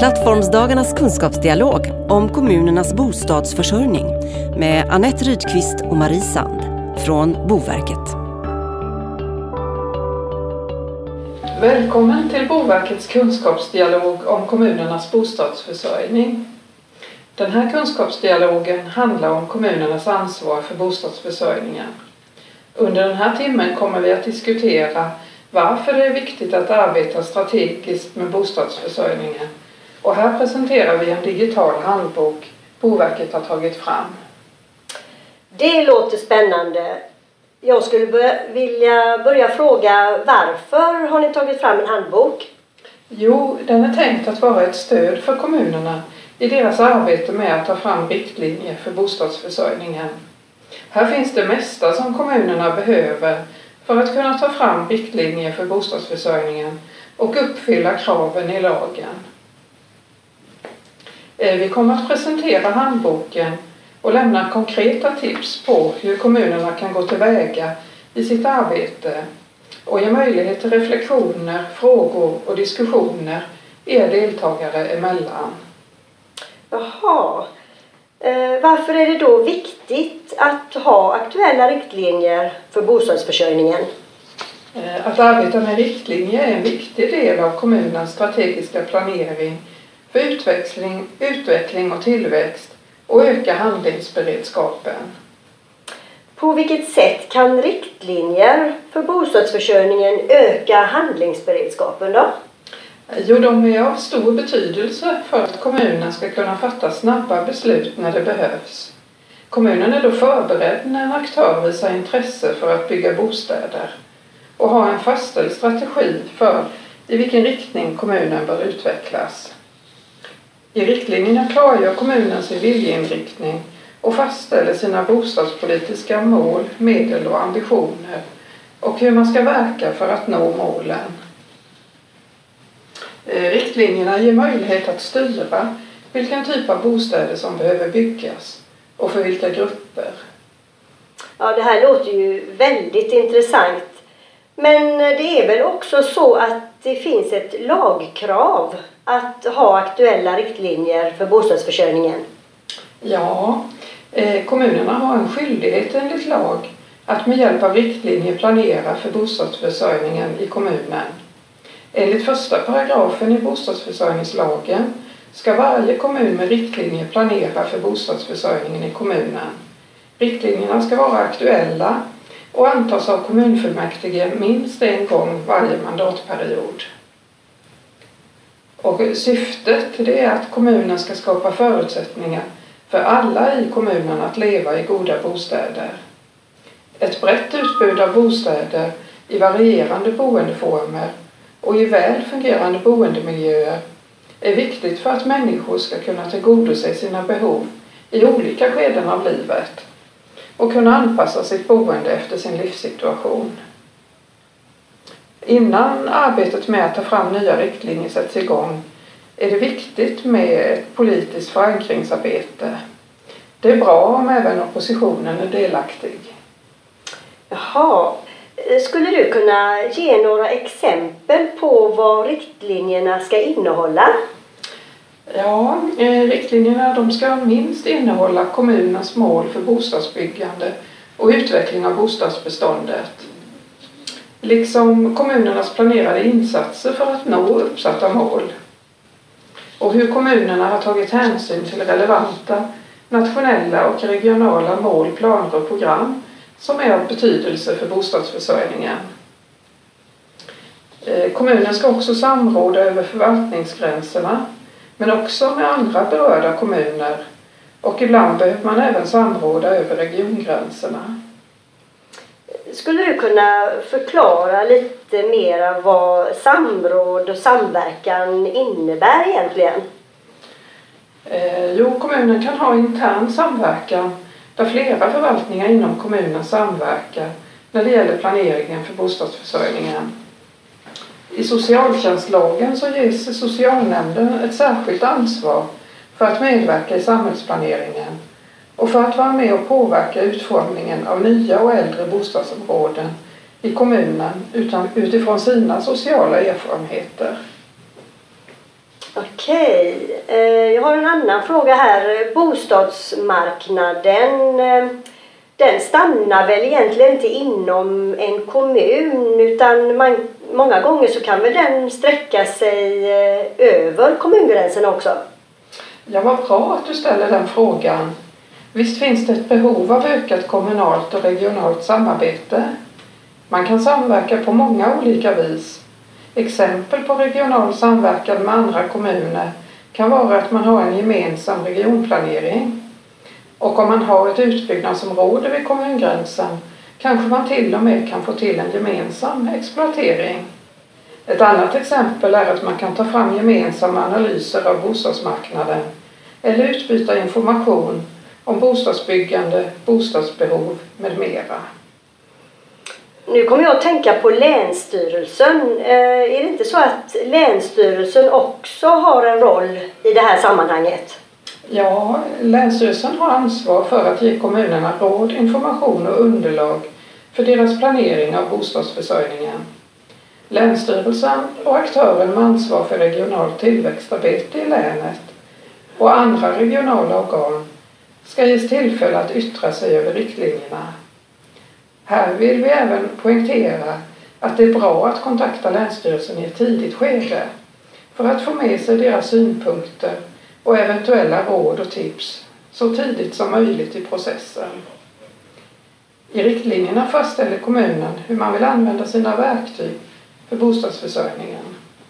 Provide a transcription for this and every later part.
Plattformsdagarnas kunskapsdialog om kommunernas bostadsförsörjning med Anette Rydqvist och Marie Sand från Boverket. Välkommen till Boverkets kunskapsdialog om kommunernas bostadsförsörjning. Den här kunskapsdialogen handlar om kommunernas ansvar för bostadsförsörjningen. Under den här timmen kommer vi att diskutera varför det är viktigt att arbeta strategiskt med bostadsförsörjningen. Och här presenterar vi en digital handbok Boverket har tagit fram. Det låter spännande. Jag skulle vilja börja fråga, varför har ni tagit fram en handbok? Jo, den är tänkt att vara ett stöd för kommunerna i deras arbete med att ta fram riktlinjer för bostadsförsörjningen. Här finns det mesta som kommunerna behöver för att kunna ta fram riktlinjer för bostadsförsörjningen och uppfylla kraven i lagen. Vi kommer att presentera handboken och lämna konkreta tips på hur kommunerna kan gå tillväga i sitt arbete och ge möjlighet till reflektioner, frågor och diskussioner er deltagare emellan. Jaha. Varför är det då viktigt att ha aktuella riktlinjer för bostadsförsörjningen? Att arbeta med riktlinjer är en viktig del av kommunens strategiska planering för utveckling och tillväxt och öka handlingsberedskapen. På vilket sätt kan riktlinjer för bostadsförsörjningen öka handlingsberedskapen då? Jo, de är av stor betydelse för att kommunen ska kunna fatta snabba beslut när det behövs. Kommunen är då förberedd när en aktör visar intresse för att bygga bostäder och har en fastställd strategi för i vilken riktning kommunen bör utvecklas. I riktlinjerna klargör kommunen sin viljeinriktning och fastställer sina bostadspolitiska mål, medel och ambitioner och hur man ska verka för att nå målen. Riktlinjerna ger möjlighet att styra vilken typ av bostäder som behöver byggas och för vilka grupper. Ja, det här låter ju väldigt intressant. Men det är väl också så att det finns ett lagkrav att ha aktuella riktlinjer för bostadsförsörjningen? Ja, kommunerna har en skyldighet enligt lag att med hjälp av riktlinjer planera för bostadsförsörjningen i kommunen. Enligt första paragrafen i bostadsförsörjningslagen ska varje kommun med riktlinjer planera för bostadsförsörjningen i kommunen. Riktlinjerna ska vara aktuella och antas av kommunfullmäktige minst en gång varje mandatperiod. Och syftet det är att kommunen ska skapa förutsättningar för alla i kommunen att leva i goda bostäder. Ett brett utbud av bostäder i varierande boendeformer och i väl fungerande boendemiljöer är viktigt för att människor ska kunna tillgodose sina behov i olika skeden av livet och kunna anpassa sitt boende efter sin livssituation. Innan arbetet med att ta fram nya riktlinjer sätts igång är det viktigt med ett politiskt förankringsarbete. Det är bra om även oppositionen är delaktig. Jaha. Skulle du kunna ge några exempel på vad riktlinjerna ska innehålla? Ja, riktlinjerna de ska minst innehålla kommunens mål för bostadsbyggande och utveckling av bostadsbeståndet. Liksom kommunernas planerade insatser för att nå uppsatta mål. Och hur kommunerna har tagit hänsyn till relevanta nationella och regionala mål, planer och program som är av betydelse för bostadsförsörjningen. Kommunen ska också samråda över förvaltningsgränserna men också med andra berörda kommuner och ibland behöver man även samråda över regiongränserna. Skulle du kunna förklara lite mer vad samråd och samverkan innebär egentligen? Jo, kommunen kan ha intern samverkan där flera förvaltningar inom kommunen samverkar när det gäller planeringen för bostadsförsörjningen. I socialtjänstlagen så ges socialnämnden ett särskilt ansvar för att medverka i samhällsplaneringen och för att vara med och påverka utformningen av nya och äldre bostadsområden i kommunen utifrån sina sociala erfarenheter. Okej, jag har en annan fråga här. Bostadsmarknaden, den stannar väl egentligen inte inom en kommun, utan många gånger så kan väl den sträcka sig över kommungränsen också? Ja, vad bra att du ställer den frågan. Visst finns det ett behov av ökat kommunalt och regionalt samarbete. Man kan samverka på många olika vis. Exempel på regional samverkan med andra kommuner kan vara att man har en gemensam regionplanering. Och om man har ett utbyggnadsområde vid kommungränsen kanske man till och med kan få till en gemensam exploatering. Ett annat exempel är att man kan ta fram gemensamma analyser av bostadsmarknaden eller utbyta information om bostadsbyggande, bostadsbehov med mera. Nu kommer jag att tänka på Länsstyrelsen. Är det inte så att Länsstyrelsen också har en roll i det här sammanhanget? Ja, Länsstyrelsen har ansvar för att ge kommunerna råd, information och underlag för deras planering av bostadsförsörjningen. Länsstyrelsen och aktören med ansvar för regionalt tillväxtarbete i länet och andra regionala organ ska ges tillfälle att yttra sig över riktlinjerna. Här vill vi även poängtera att det är bra att kontakta Länsstyrelsen i ett tidigt skede för att få med sig deras synpunkter och eventuella råd och tips så tidigt som möjligt i processen. I riktlinjerna fastställer kommunen hur man vill använda sina verktyg för bostadsförsörjningen.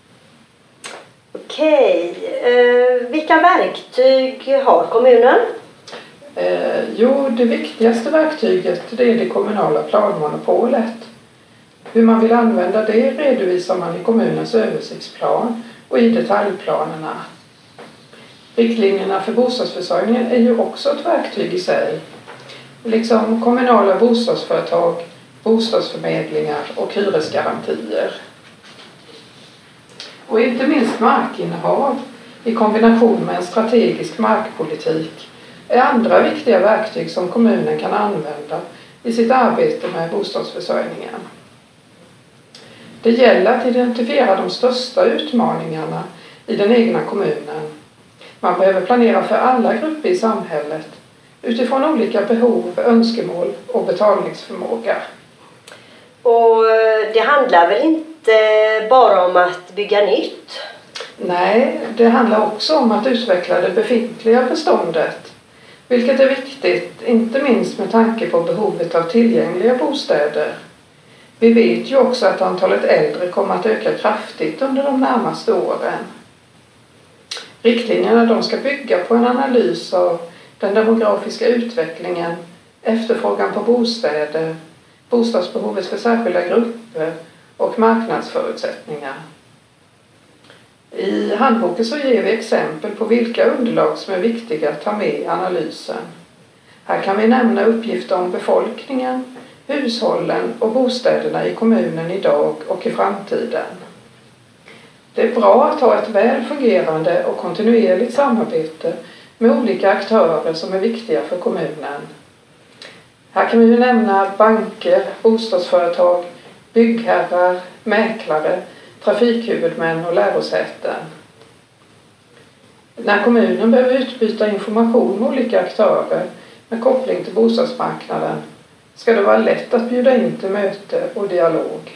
Okej, vilka verktyg har kommunen? Det viktigaste verktyget det är det kommunala planmonopolet. Hur man vill använda det redovisar man i kommunens översiktsplan och i detaljplanerna. Riktlinjerna för bostadsförsörjningen är ju också ett verktyg i sig, liksom kommunala bostadsföretag, bostadsförmedlingar och hyresgarantier. Och inte minst markinnehav i kombination med en strategisk markpolitik är andra viktiga verktyg som kommunen kan använda i sitt arbete med bostadsförsörjningen. Det gäller att identifiera de största utmaningarna i den egna kommunen. Man behöver planera för alla grupper i samhället utifrån olika behov, önskemål och betalningsförmåga. Och det handlar väl inte bara om att bygga nytt? Nej, det handlar också om att utveckla det befintliga beståndet. Vilket är viktigt, inte minst med tanke på behovet av tillgängliga bostäder. Vi vet ju också att antalet äldre kommer att öka kraftigt under de närmaste åren. Riktlinjerna ska bygga på en analys av den demografiska utvecklingen, efterfrågan på bostäder, bostadsbehovet för särskilda grupper och marknadsförutsättningar. I handboken så ger vi exempel på vilka underlag som är viktiga att ta med i analysen. Här kan vi nämna uppgifter om befolkningen, hushållen och bostäderna i kommunen idag och i framtiden. Det är bra att ha ett väl fungerande och kontinuerligt samarbete med olika aktörer som är viktiga för kommunen. Här kan vi nämna banker, bostadsföretag, byggherrar, mäklare, trafikhuvudmän och lärosäten. När kommunen behöver utbyta information med olika aktörer med koppling till bostadsmarknaden ska det vara lätt att bjuda in till möte och dialog.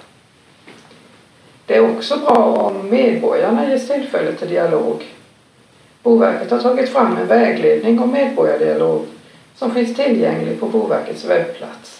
Det är också bra om medborgarna ges tillfälle till dialog. Boverket har tagit fram en vägledning om medborgardialog som finns tillgänglig på Boverkets webbplats.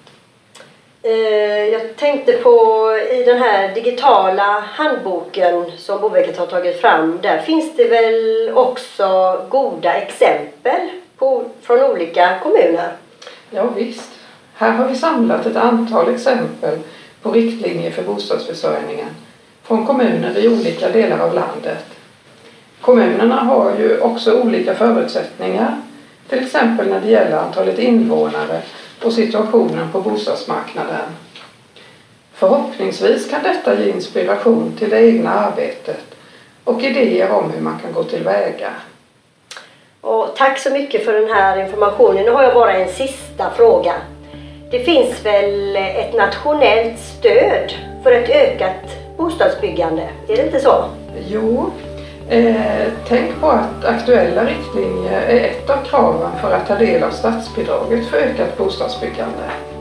Jag tänkte på i den här digitala handboken som Boverket har tagit fram. Där finns det väl också goda exempel från olika kommuner? Ja visst. Här har vi samlat ett antal exempel på riktlinjer för bostadsförsörjningen från kommuner i olika delar av landet. Kommunerna har ju också olika förutsättningar, till exempel när det gäller antalet invånare och situationen på bostadsmarknaden. Förhoppningsvis kan detta ge inspiration till det egna arbetet och idéer om hur man kan gå tillväga. Och tack så mycket för den här informationen. Nu har jag bara en sista fråga. Det finns väl ett nationellt stöd för ett ökat bostadsbyggande, är det inte så? Jo, Tänk på att aktuella riktlinjer är ett av kraven för att ta del av statsbidraget för ökat bostadsbyggande.